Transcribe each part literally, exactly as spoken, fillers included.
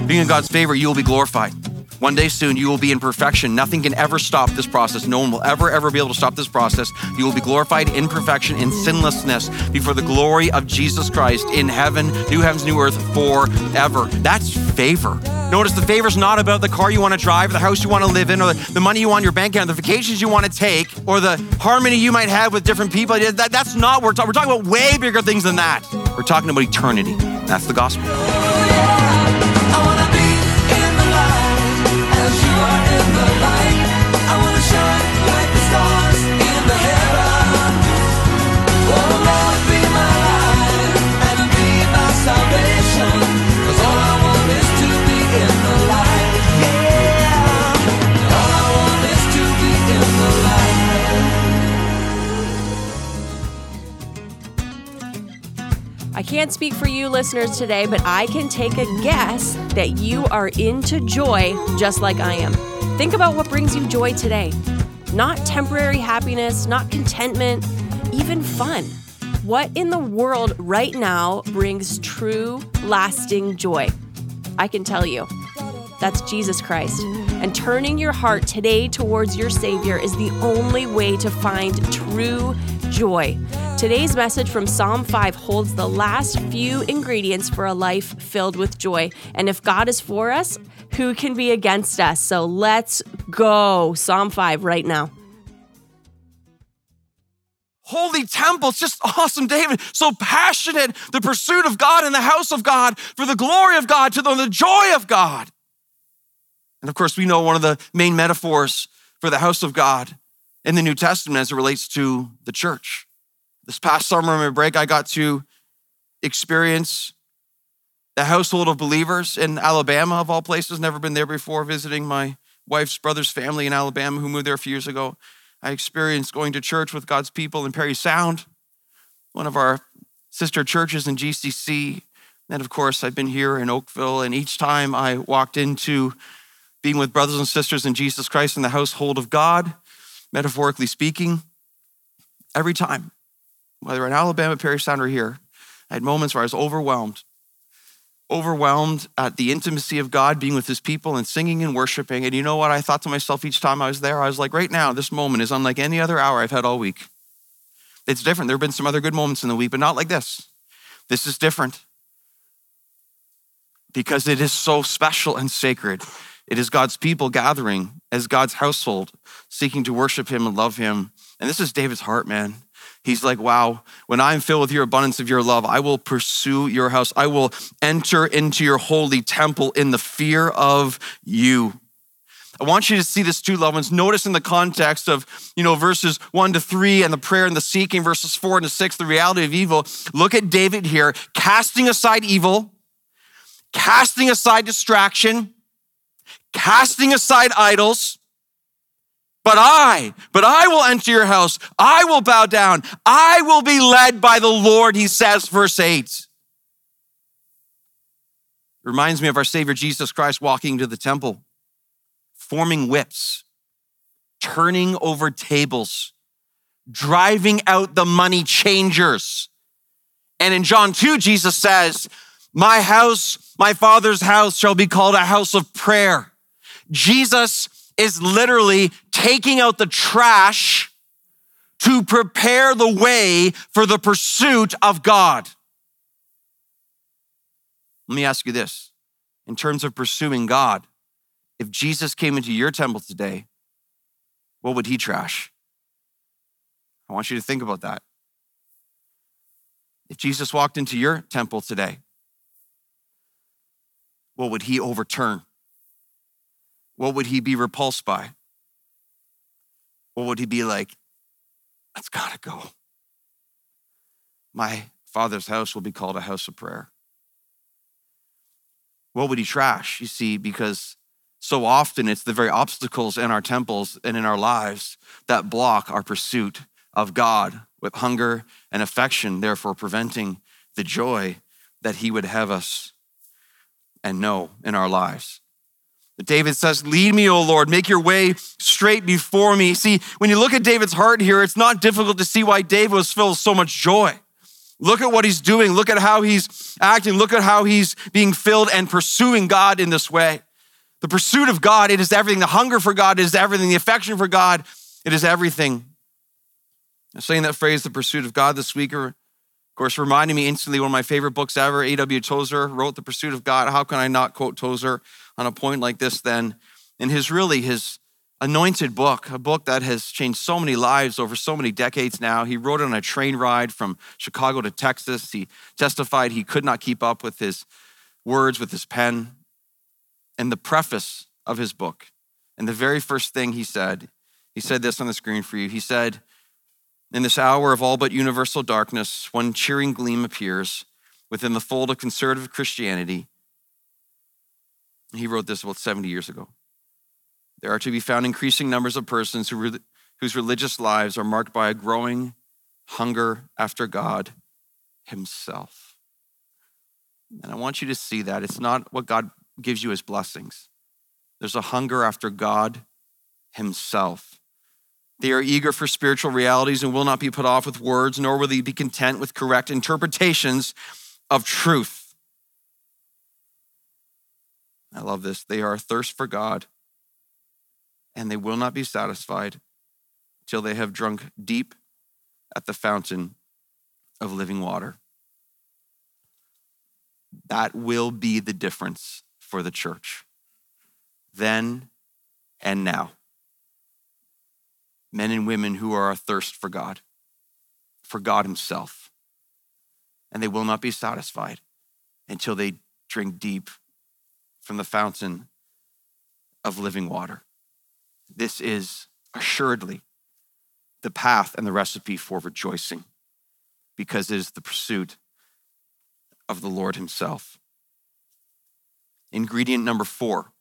being in God's favor, you will be glorified. One day soon, you will be in perfection. Nothing can ever stop this process. No one will ever, ever be able to stop this process. You will be glorified in perfection, in sinlessness, before the glory of Jesus Christ in heaven, new heavens, new earth, forever. That's favor. Notice the favor is not about the car you want to drive, the house you want to live in, or the, the money you want in your bank account, the vacations you want to take, or the harmony you might have with different people. That, that's not what we're talking. We're talking about way bigger things than that. We're talking about eternity. That's the gospel. I can't speak for you listeners today, but I can take a guess that you are into joy just like I am. Think about what brings you joy today. Not temporary happiness, not contentment, even fun. What in the world right now brings true, lasting joy? I can tell you. That's Jesus Christ. And turning your heart today towards your Savior is the only way to find true joy. Today's message from Psalm five holds the last few ingredients for a life filled with joy. And if God is for us, who can be against us? So let's go. Psalm five right now. Holy temple, it's just awesome, David. So passionate, the pursuit of God in the house of God, for the glory of God, to the, the joy of God. And of course, we know one of the main metaphors for the house of God in the New Testament as it relates to the church. This past summer on my break, I got to experience the household of believers in Alabama, of all places. Never been there before, visiting my wife's brother's family in Alabama who moved there a few years ago. I experienced going to church with God's people in Perry Sound, one of our sister churches in G C C. And of course, I've been here in Oakville, and each time I walked into being with brothers and sisters in Jesus Christ in the household of God, metaphorically speaking, every time, whether in Alabama, Perry Sound, or here, I had moments where I was overwhelmed, overwhelmed at the intimacy of God, being with his people and singing and worshiping. And you know what I thought to myself each time I was there? I was like, right now, this moment is unlike any other hour I've had all week. It's different. There have been some other good moments in the week, but not like this. This is different because it is so special and sacred. It is God's people gathering as God's household, seeking to worship him and love him. And this is David's heart, man. He's like, wow, when I'm filled with your abundance of your love, I will pursue your house. I will enter into your holy temple in the fear of you. I want you to see this too, loved ones. Notice in the context of, you know, verses one to three and the prayer and the seeking, verses four and six, the reality of evil. Look at David here, casting aside evil, casting aside distraction, casting aside idols. But I, but I will enter your house. I will bow down. I will be led by the Lord, he says, verse eight. It reminds me of our Savior Jesus Christ walking to the temple, forming whips, turning over tables, driving out the money changers. And in John two, Jesus says, my house, my Father's house shall be called a house of prayer. Jesus is literally taking out the trash to prepare the way for the pursuit of God. Let me ask you this. In terms of pursuing God, if Jesus came into your temple today, what would he trash? I want you to think about that. If Jesus walked into your temple today, what would he overturn? What would he be repulsed by? What would he be like, that's gotta go. My Father's house will be called a house of prayer. What would he trash? You see, because so often it's the very obstacles in our temples and in our lives that block our pursuit of God with hunger and affection, therefore preventing the joy that he would have us and know in our lives. David says, lead me, O Lord, make your way straight before me. See, when you look at David's heart here, it's not difficult to see why David was filled with so much joy. Look at what he's doing. Look at how he's acting. Look at how he's being filled and pursuing God in this way. The pursuit of God, it is everything. The hunger for God is everything. The affection for God, it is everything. I'm saying that phrase, the pursuit of God, this week, or, of course, reminding me instantly one of my favorite books ever. A W Tozer wrote The Pursuit of God. How can I not quote Tozer on a point like this then? In his really, his anointed book, a book that has changed so many lives over so many decades now. He wrote it on a train ride from Chicago to Texas. He testified he could not keep up with his words, with his pen. And the preface of his book, and the very first thing he said, he said this on the screen for you. He said, in this hour of all but universal darkness, one cheering gleam appears within the fold of conservative Christianity. He wrote this about seventy years ago. There are to be found increasing numbers of persons who re- whose religious lives are marked by a growing hunger after God himself. And I want you to see that. It's not what God gives you as blessings. There's a hunger after God himself. They are eager for spiritual realities and will not be put off with words, nor will they be content with correct interpretations of truth. I love this. They are athirst for God, and they will not be satisfied till they have drunk deep at the fountain of living water. That will be the difference for the church, then and now. Men and women who are athirst for God, for God himself. And they will not be satisfied until they drink deep from the fountain of living water. This is assuredly the path and the recipe for rejoicing, because it is the pursuit of the Lord himself. Ingredient number four,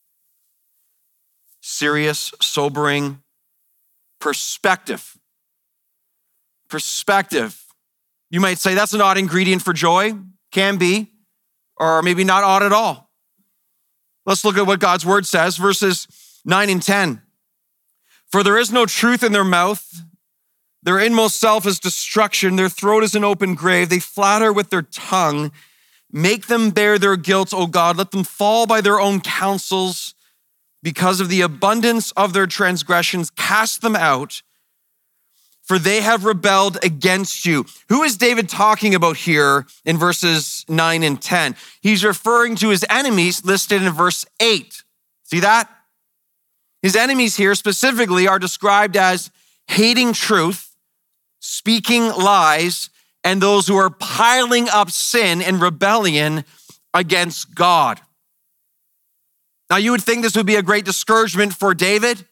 serious, sobering perspective. Perspective. You might say that's an odd ingredient for joy. Can be, or maybe not odd at all. Let's look at what God's word says, verses nine and ten. For there is no truth in their mouth. Their inmost self is destruction. Their throat is an open grave. They flatter with their tongue. Make them bear their guilt, O God. Let them fall by their own counsels. Because of the abundance of their transgressions, cast them out, for they have rebelled against you. Who is David talking about here in verses nine and ten? He's referring to his enemies listed in verse eight. See that? His enemies here specifically are described as hating truth, speaking lies, and those who are piling up sin and rebellion against God. Now, you would think this would be a great discouragement for David.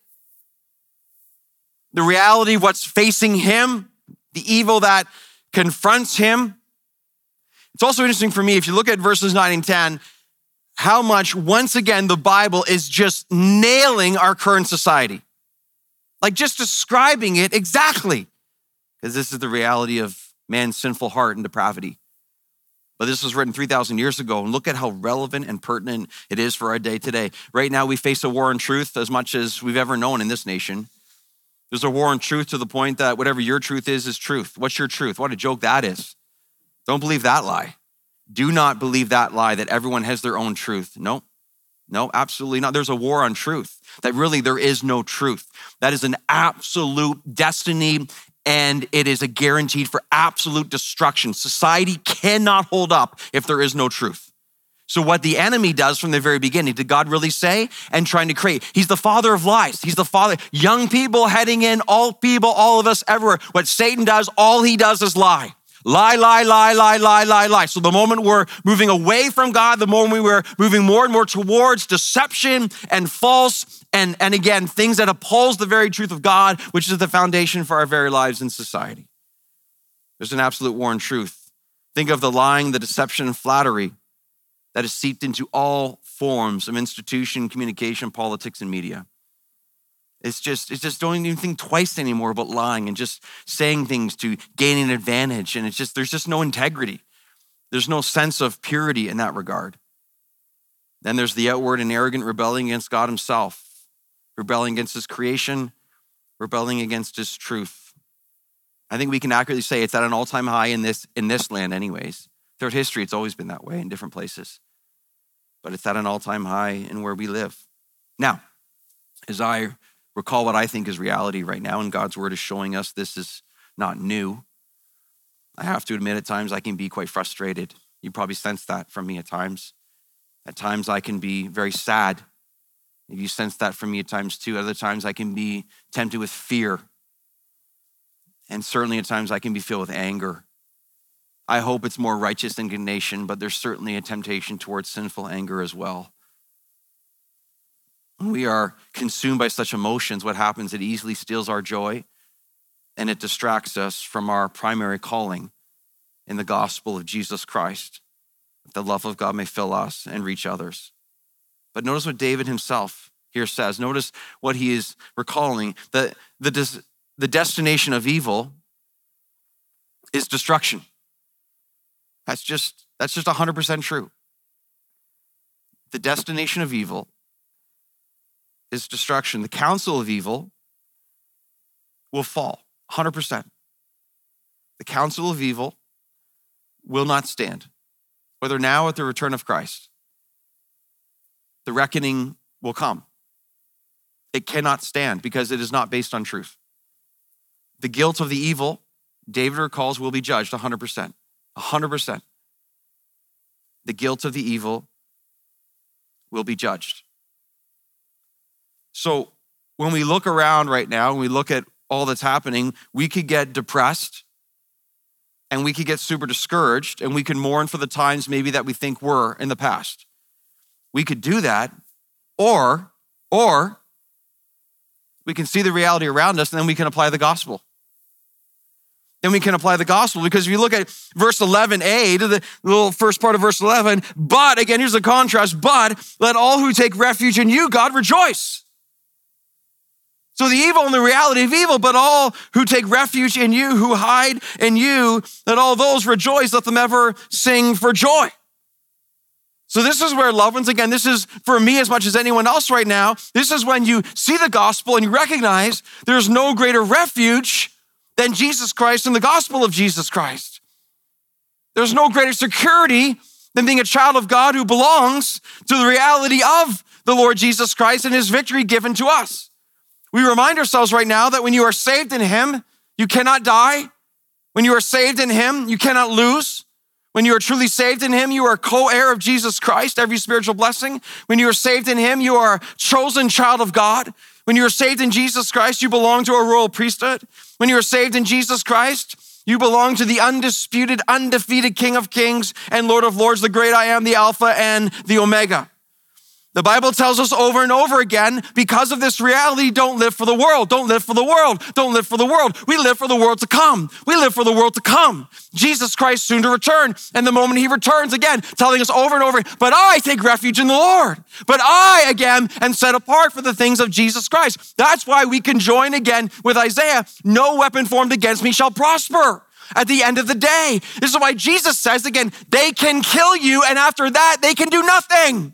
The reality of what's facing him, the evil that confronts him. It's also interesting for me, if you look at verses nine and ten, how much, once again, the Bible is just nailing our current society. Like just describing it exactly. Because this is the reality of man's sinful heart and depravity. But this was written three thousand years ago, and look at how relevant and pertinent it is for our day today. Right now, we face a war on truth as much as we've ever known in this nation. There's a war on truth to the point that whatever your truth is, is truth. What's your truth? What a joke that is. Don't believe that lie. Do not believe that lie that everyone has their own truth. No, no, absolutely not. There's a war on truth, that really there is no truth. That is an absolute destiny, and it is a guaranteed for absolute destruction. Society cannot hold up if there is no truth. So what the enemy does from the very beginning, did God really say? And trying to create. He's the father of lies. He's the father. Young people heading in, all people, all of us everywhere. What Satan does, all he does is lie. Lie, lie, lie, lie, lie, lie, lie. So the moment we're moving away from God, the moment we were moving more and more towards deception and false, and, and again, things that oppose the very truth of God, which is the foundation for our very lives in society. There's an absolute war on truth. Think of the lying, the deception, and flattery that is seeped into all forms of institution, communication, politics, and media. It's just, it's just don't even think twice anymore about lying and just saying things to gain an advantage. And it's just, there's just no integrity. There's no sense of purity in that regard. Then there's the outward and arrogant rebelling against God himself, rebelling against his creation, rebelling against his truth. I think we can accurately say it's at an all-time high in this, in this land anyways. Throughout history, it's always been that way in different places. But it's at an all-time high in where we live. Now, as I recall what I think is reality right now, and God's word is showing us this is not new, I have to admit at times I can be quite frustrated. You probably sense that from me at times. At times I can be very sad. You sense that from me at times too. Other times I can be tempted with fear. And certainly at times I can be filled with anger. I hope it's more righteous indignation, but there's certainly a temptation towards sinful anger as well. When we are consumed by such emotions, what happens? It easily steals our joy and it distracts us from our primary calling in the gospel of Jesus Christ. That the love of God may fill us and reach others. But notice what David himself here says. Notice what he is recalling. The, the, the destination of evil is destruction. That's just, that's just one hundred percent true. The destination of evil is destruction. The counsel of evil will fall, one hundred percent. The counsel of evil will not stand, whether now or at the return of Christ. The reckoning will come. It cannot stand because it is not based on truth. The guilt of the evil, David recalls, will be judged one hundred percent. one hundred percent. The guilt of the evil will be judged. So when we look around right now and we look at all that's happening, we could get depressed and we could get super discouraged and we could mourn for the times maybe that we think were in the past. We could do that, or, or we can see the reality around us and then we can apply the gospel. Then we can apply the gospel, because if you look at verse eleven a, to the little first part of verse eleven, but, again, here's the contrast, but let all who take refuge in you, God, rejoice. So the evil and the reality of evil, but all who take refuge in you, who hide in you, let all those rejoice, let them ever sing for joy. So this is where, loved ones, again, this is for me as much as anyone else right now, this is when you see the gospel and you recognize there's no greater refuge than Jesus Christ and the gospel of Jesus Christ. There's no greater security than being a child of God who belongs to the reality of the Lord Jesus Christ and his victory given to us. We remind ourselves right now that when you are saved in him, you cannot die. When you are saved in him, you cannot lose. When you are truly saved in him, you are co-heir of Jesus Christ, every spiritual blessing. When you are saved in him, you are a chosen child of God. When you are saved in Jesus Christ, you belong to a royal priesthood. When you are saved in Jesus Christ, you belong to the undisputed, undefeated King of Kings and Lord of Lords, the great I am, the Alpha and the Omega. The Bible tells us over and over again, because of this reality, don't live for the world. Don't live for the world. Don't live for the world. We live for the world to come. We live for the world to come. Jesus Christ soon to return. And the moment he returns, again, telling us over and over, but I take refuge in the Lord. But I, again, am set apart for the things of Jesus Christ. That's why we can join again with Isaiah. No weapon formed against me shall prosper. At the end of the day. This is why Jesus says, again, they can kill you, and after that, they can do nothing.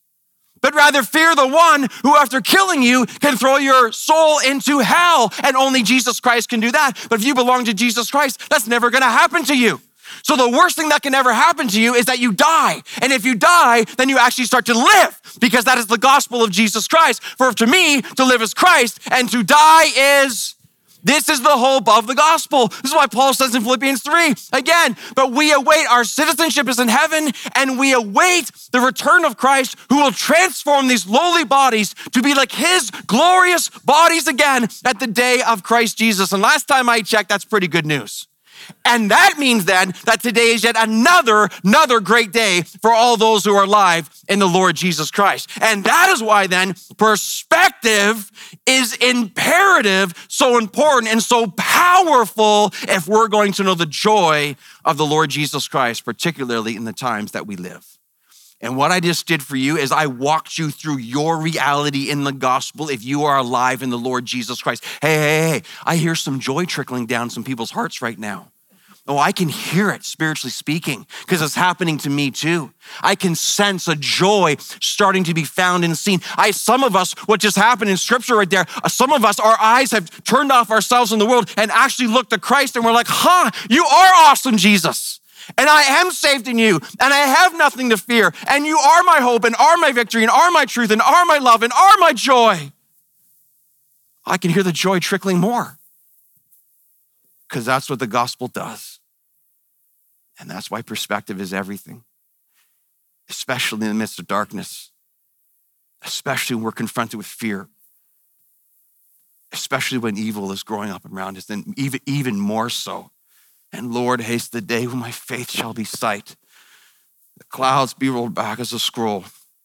But rather fear the one who, after killing you, can throw your soul into hell. And only Jesus Christ can do that. But if you belong to Jesus Christ, that's never going to happen to you. So the worst thing that can ever happen to you is that you die. And if you die, then you actually start to live, because that is the gospel of Jesus Christ. For to me, to live is Christ, and to die is... This is the hope of the gospel. This is why Paul says in Philippians three, again, but we await, our citizenship is in heaven, and we await the return of Christ, who will transform these lowly bodies to be like his glorious bodies again at the day of Christ Jesus. And last time I checked, that's pretty good news. And that means then that today is yet another, another great day for all those who are alive in the Lord Jesus Christ. And that is why then perspective is imperative, so important and so powerful if we're going to know the joy of the Lord Jesus Christ, particularly in the times that we live. And what I just did for you is I walked you through your reality in the gospel if you are alive in the Lord Jesus Christ. Hey, hey, hey, I hear some joy trickling down some people's hearts right now. Oh, I can hear it spiritually speaking because it's happening to me too. I can sense a joy starting to be found and seen. I, some of us, what just happened in scripture right there, some of us, our eyes have turned off ourselves in the world and actually looked to Christ and we're like, huh, you are awesome, Jesus. And I am saved in you and I have nothing to fear. And you are my hope and are my victory and are my truth and are my love and are my joy. I can hear the joy trickling more because that's what the gospel does. And that's why perspective is everything, especially in the midst of darkness, especially when we're confronted with fear, especially when evil is growing up around us, and even, even more so. And Lord, haste the day when my faith shall be sight. The clouds be rolled back as a scroll.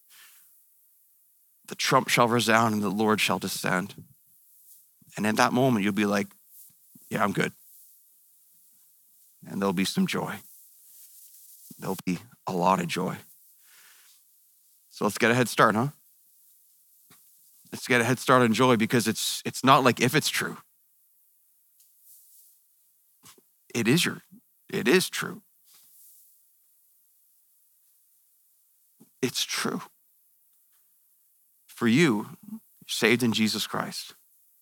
The trump shall resound and the Lord shall descend. And in that moment, you'll be like, yeah, I'm good. And there'll be some joy. There'll be a lot of joy. So let's get a head start, huh? Let's get a head start on joy because it's it's not like if it's true. It is your, it is true. It's true. For you, you're saved in Jesus Christ.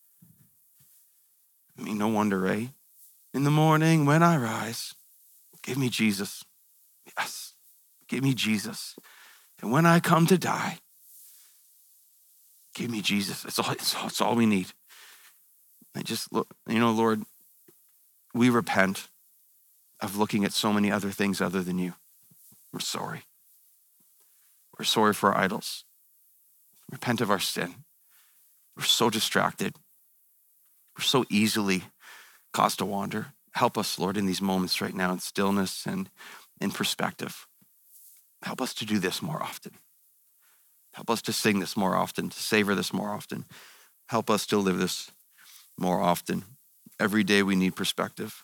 I mean, no wonder, eh? In the morning when I rise, give me Jesus. Yes, give me Jesus. And when I come to die, give me Jesus. It's all, it's all, it's all we need. I just look, you know, Lord, we repent of looking at so many other things other than you. We're sorry. We're sorry for our idols. Repent of our sin. We're so distracted. We're so easily caused to wander. Help us, Lord, in these moments right now in stillness and in perspective. Help us to do this more often. Help us to sing this more often, to savor this more often. Help us to live this more often. Every day we need perspective.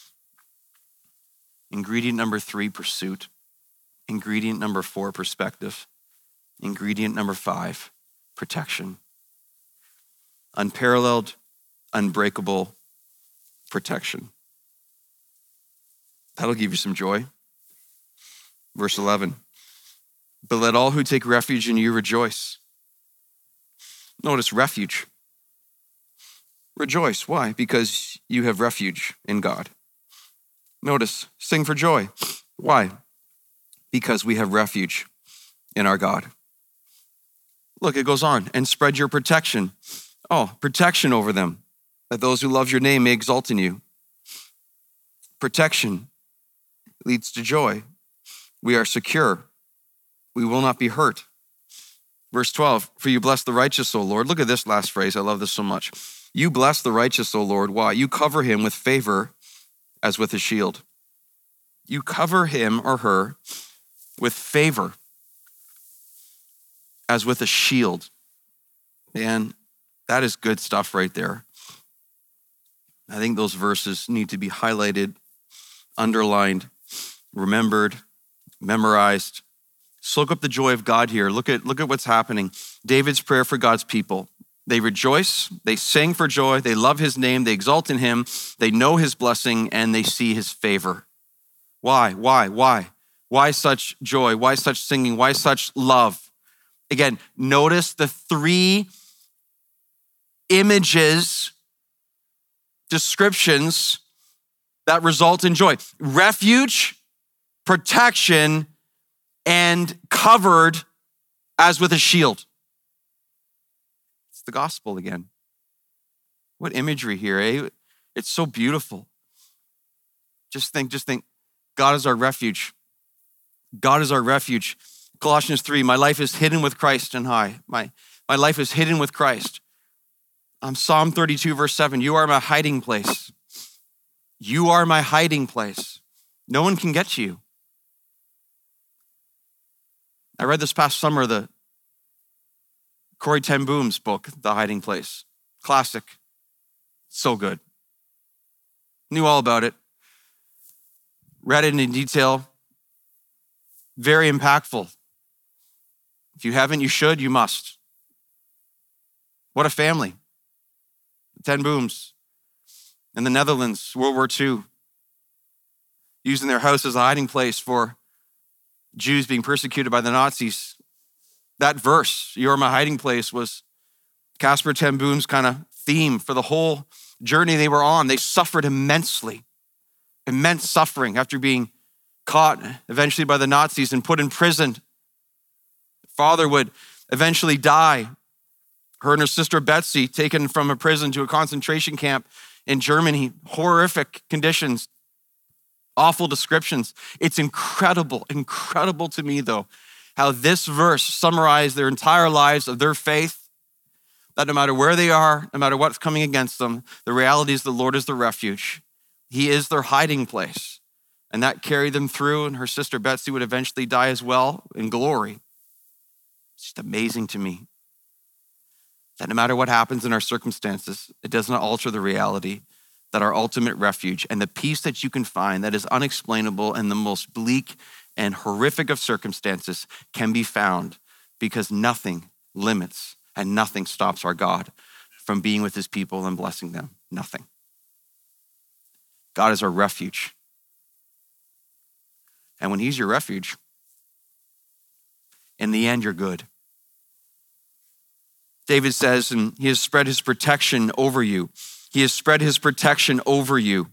Ingredient number three, pursuit. Ingredient number four, perspective. Ingredient number five, protection. Unparalleled, unbreakable protection. That'll give you some joy. Verse eleven, but let all who take refuge in you rejoice. Notice refuge. Rejoice. Why? Because you have refuge in God. Notice, sing for joy. Why? Because we have refuge in our God. Look, it goes on, and spread your protection. Oh, protection over them, that those who love your name may exult in you. Protection leads to joy. We are secure. We will not be hurt. Verse twelve, for you bless the righteous, O Lord. Look at this last phrase. I love this so much. You bless the righteous, O Lord. Why? You cover him with favor as with a shield. You cover him or her with favor as with a shield. Man, that is good stuff right there. I think those verses need to be highlighted, underlined, remembered, memorized. Soak up the joy of God here. Look at, look at what's happening. David's prayer for God's people. They rejoice, they sing for joy, they love his name, they exalt in him, they know his blessing, and they see his favor. Why? Why? Why? Why such joy? Why such singing? Why such love? Again, notice the three images, descriptions that result in joy. Refuge, protection, and covered as with a shield. It's the gospel again. What imagery here, eh? It's so beautiful. Just think, just think, God is our refuge. God is our refuge. Colossians three, my life is hidden with Christ in high. My, my life is hidden with Christ. Um, Psalm thirty-two, verse seven, you are my hiding place. You are my hiding place. No one can get to you. I read this past summer the Corrie ten Boom's book, The Hiding Place. Classic. So good. Knew all about it. Read it in detail. Very impactful. If you haven't, you should, you must. What a family. Ten Booms in the Netherlands, World War Two. using their house as a hiding place for Jews being persecuted by the Nazis. That verse, "You're my hiding place," was Casper ten Boom's kind of theme for the whole journey they were on. They suffered immensely, immense suffering after being caught eventually by the Nazis and put in prison. Father would eventually die. Her and her sister Betsy taken from a prison to a concentration camp in Germany. Horrific conditions, awful descriptions. It's incredible, incredible to me though, how this verse summarized their entire lives of their faith, that no matter where they are, no matter what's coming against them, the reality is the Lord is their refuge. He is their hiding place. And that carried them through, and her sister Betsy would eventually die as well in glory. It's just amazing to me that no matter what happens in our circumstances, it does not alter the reality that our ultimate refuge and the peace that you can find that is unexplainable in the most bleak and horrific of circumstances can be found, because nothing limits and nothing stops our God from being with his people and blessing them. Nothing. God is our refuge. And when he's your refuge, in the end, you're good. David says, and he has spread his protection over you. He has spread his protection over you.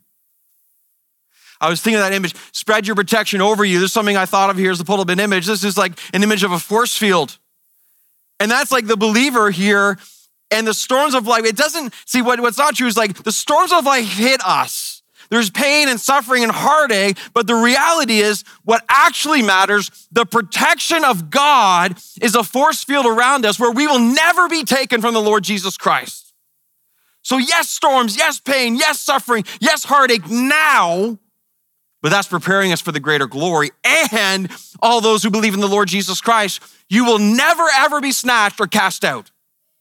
I was thinking of that image, spread your protection over you. There's something I thought of here as a pull up an image. This is like an image of a force field. And that's like the believer here, and the storms of life. It doesn't, see what, what's not true is like the storms of life hit us. There's pain and suffering and heartache, but the reality is what actually matters, the protection of God is a force field around us where we will never be taken from the Lord Jesus Christ. So yes, storms, yes, pain, yes, suffering, yes, heartache now, but that's preparing us for the greater glory. And all those who believe in the Lord Jesus Christ, you will never, ever be snatched or cast out.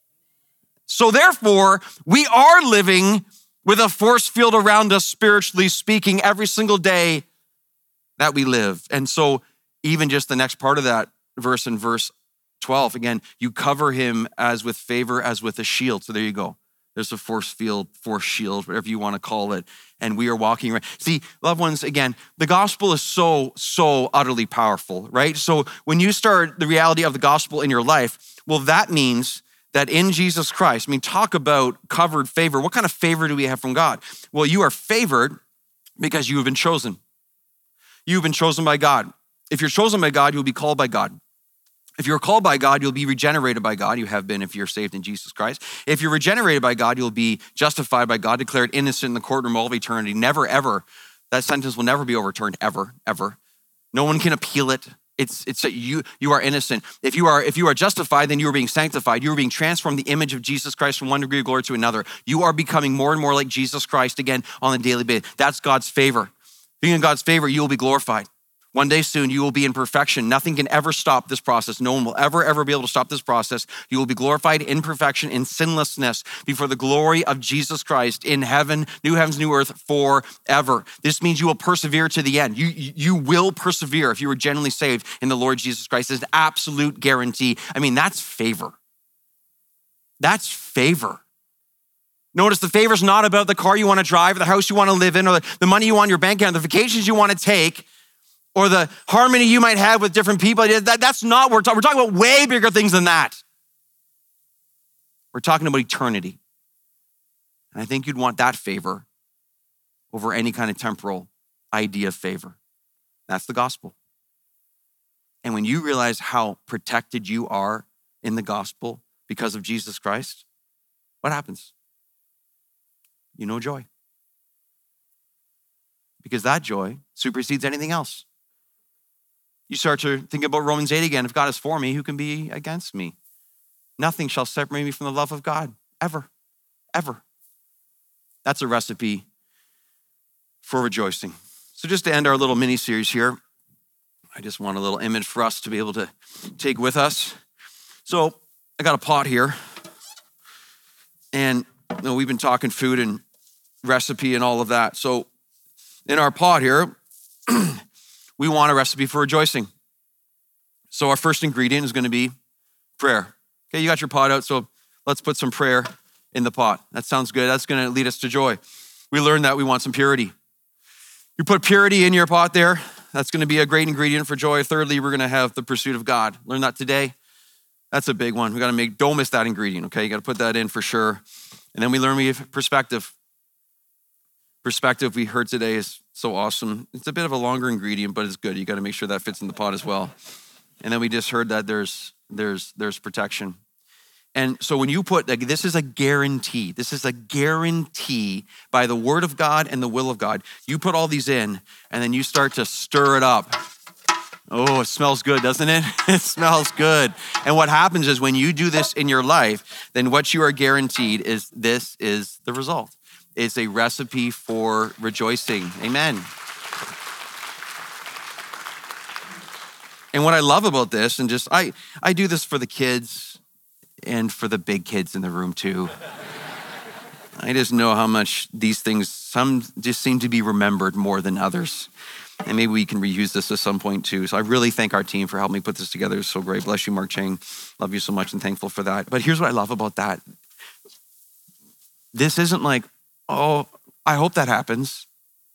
So therefore, we are living with a force field around us, spiritually speaking, every single day that we live. And so even just the next part of that verse in verse twelve, again, you cover him as with favor, as with a shield. So there you go. There's a force field, force shield, whatever you want to call it. And we are walking around. See, loved ones, again, the gospel is so, so utterly powerful, right? So when you start the reality of the gospel in your life, well, that means that in Jesus Christ, I mean, talk about covered favor. What kind of favor do we have from God? Well, you are favored because you have been chosen. You've been chosen by God. If you're chosen by God, you'll be called by God. If you're called by God, you'll be regenerated by God. You have been if you're saved in Jesus Christ. If you're regenerated by God, you'll be justified by God, declared innocent in the courtroom of eternity. Never, ever. That sentence will never be overturned, ever, ever. No one can appeal it. It's it's that you you are innocent. If you are if you are justified, then you are being sanctified. You are being transformed the image of Jesus Christ from one degree of glory to another. You are becoming more and more like Jesus Christ again on a daily basis. That's God's favor. Being in God's favor, you will be glorified. One day soon, you will be in perfection. Nothing can ever stop this process. No one will ever, ever be able to stop this process. You will be glorified in perfection, in sinlessness, before the glory of Jesus Christ in heaven, new heavens, new earth, forever. This means you will persevere to the end. You, you will persevere if you were genuinely saved in the Lord Jesus Christ. It's an absolute guarantee. I mean, that's favor. That's favor. Notice the favor is not about the car you want to drive, or the house you want to live in, or the, the money you want in your bank account, the vacations you want to take, or the harmony you might have with different people. That, that's not what we're talking. We're talking about way bigger things than that. We're talking about eternity. And I think you'd want that favor over any kind of temporal idea of favor. That's the gospel. And when you realize how protected you are in the gospel because of Jesus Christ, what happens? You know joy. Because that joy supersedes anything else. You start to think about Romans eight again. If God is for me, who can be against me? Nothing shall separate me from the love of God, ever, ever. That's a recipe for rejoicing. So just to end our little mini-series here, I just want a little image for us to be able to take with us. So I got a pot here. And you know, we've been talking food and recipe and all of that. So in our pot here, we want a recipe for rejoicing. So our first ingredient is going to be prayer. Okay, you got your pot out, so let's put some prayer in the pot. That sounds good. That's going to lead us to joy. We learned that we want some purity. You put purity in your pot there. That's going to be a great ingredient for joy. Thirdly, we're going to have the pursuit of God. Learn that today. That's a big one. We got to make, don't miss that ingredient, okay? You got to put that in for sure. And then we learn we have perspective. Perspective we heard today is so awesome. It's a bit of a longer ingredient, but it's good. You got to make sure that fits in the pot as well. And then we just heard that there's there's there's protection. And so when you put, like, this is a guarantee. This is a guarantee by the word of God and the will of God. You put all these in and then you start to stir it up. Oh, it smells good, doesn't it? It smells good. And what happens is when you do this in your life, then what you are guaranteed is this is the result. It's a recipe for rejoicing. Amen. And what I love about this, and just, I, I do this for the kids and for the big kids in the room too. I just know how much these things, some just seem to be remembered more than others. And maybe we can reuse this at some point too. So I really thank our team for helping me put this together. It's so great. Bless you, Mark Chang. Love you so much and thankful for that. But here's what I love about that. This isn't like, oh, I hope that happens.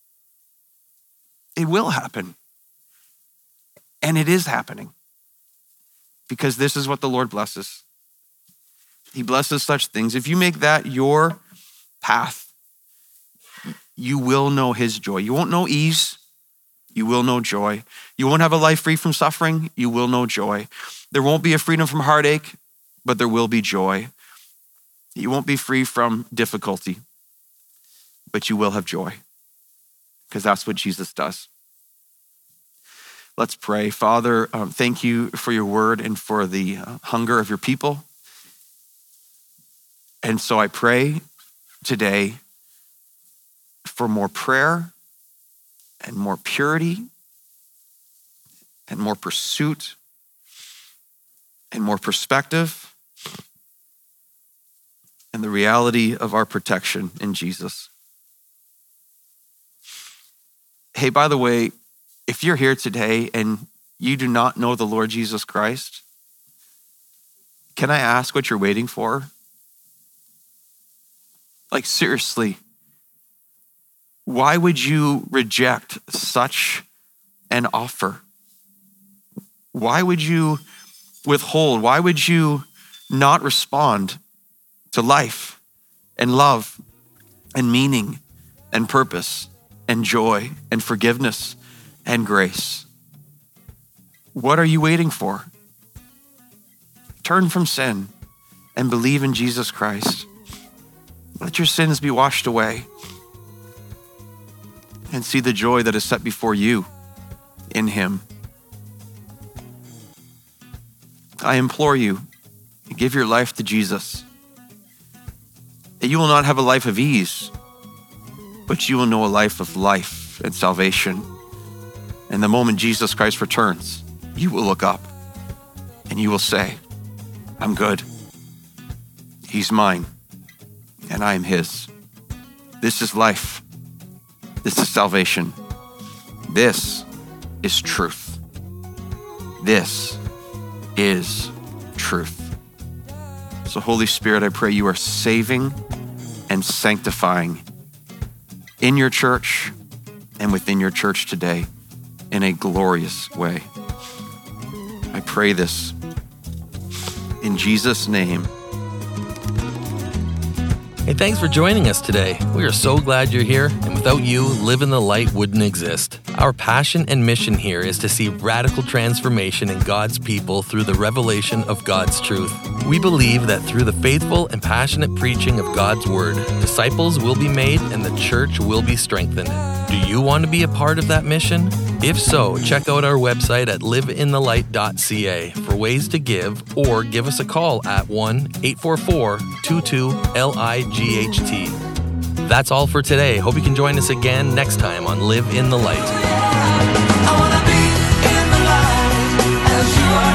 It will happen. And it is happening. Because this is what the Lord blesses. He blesses such things. If you make that your path, you will know his joy. You won't know ease. You will know joy. You won't have a life free from suffering. You will know joy. There won't be a freedom from heartache, but there will be joy. You won't be free from difficulty, but you will have joy because that's what Jesus does. Let's pray. Father, um, thank you for your word and for the uh, hunger of your people. And so I pray today for more prayer and more purity and more pursuit and more perspective and the reality of our protection in Jesus. Hey, by the way, if you're here today and you do not know the Lord Jesus Christ, can I ask what you're waiting for? Like, seriously, why would you reject such an offer? Why would you withhold? Why would you not respond to life and love and meaning and purpose and joy and forgiveness and grace? What are you waiting for? Turn from sin and believe in Jesus Christ. Let your sins be washed away and see the joy that is set before you in him. I implore you, give your life to Jesus. That you will not have a life of ease, but you will know a life of life and salvation. And the moment Jesus Christ returns, you will look up and you will say, I'm good. He's mine and I am his. This is life. This is salvation. This is truth. This is truth. So Holy Spirit, I pray you are saving and sanctifying in your church and within your church today in a glorious way. I pray this in Jesus' name. Hey, thanks for joining us today. We are so glad you're here, and without you, Live in the Light wouldn't exist. Our passion and mission here is to see radical transformation in God's people through the revelation of God's truth. We believe that through the faithful and passionate preaching of God's Word, disciples will be made and the church will be strengthened. Do you want to be a part of that mission? If so, check out our website at live in the light dot c a for ways to give, or give us a call at one eight four four, two two, L I G H T. That's all for today. Hope you can join us again next time on Live in the Light. I wanna be in the light as you are.